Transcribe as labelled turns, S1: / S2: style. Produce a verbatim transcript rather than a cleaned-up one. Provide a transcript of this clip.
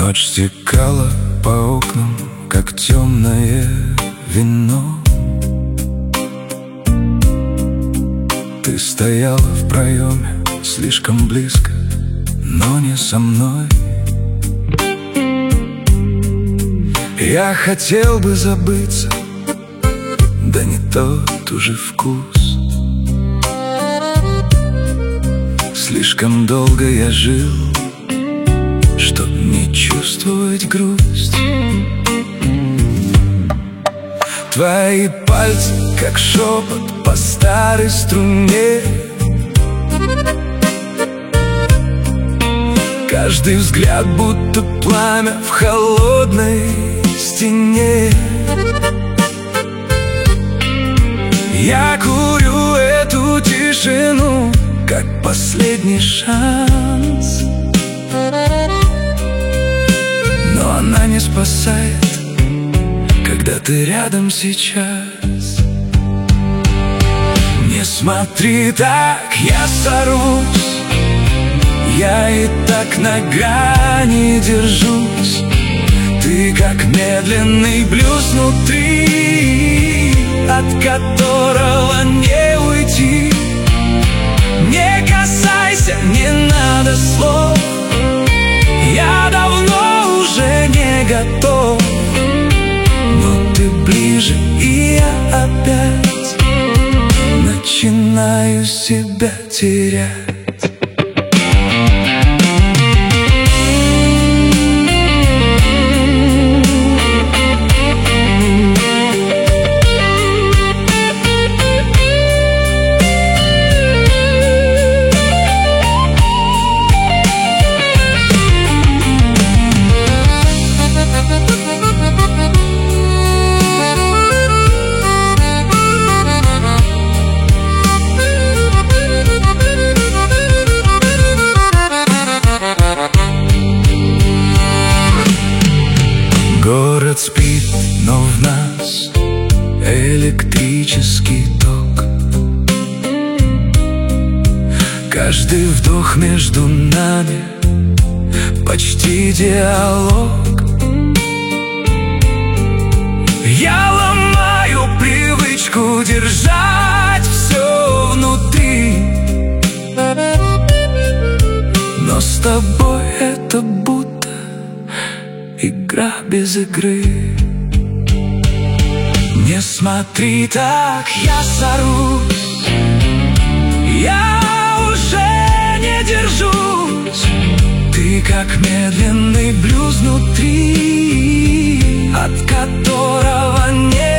S1: Ночь стекала по окнам, как темное вино. Ты стояла в проеме, слишком близко, но не со мной. Я хотел бы забыться, да не тот уже вкус. Слишком долго я жил, чтоб не чувствовать грусть. Твои пальцы, как шепот по старой струне. Каждый взгляд, будто пламя в холодной стене. Я курю эту тишину, как последний шанс, но она не спасает, когда ты рядом сейчас. Не смотри так, я сорвусь, я и так на грани держусь. Ты как медленный блюз внутри, от которого не уйти. Не касайся, не надо слов, я давно уже не готов. Но ты ближе, и я опять начинаю себя терять. Город спит, но в нас электрический ток. Каждый вдох между нами почти диалог. Я ломаю привычку держать все внутри, но с тобой это будто игра без игры. Не смотри так, я сорвусь, я уже не держусь. Ты как медленный блюз внутри, от которого не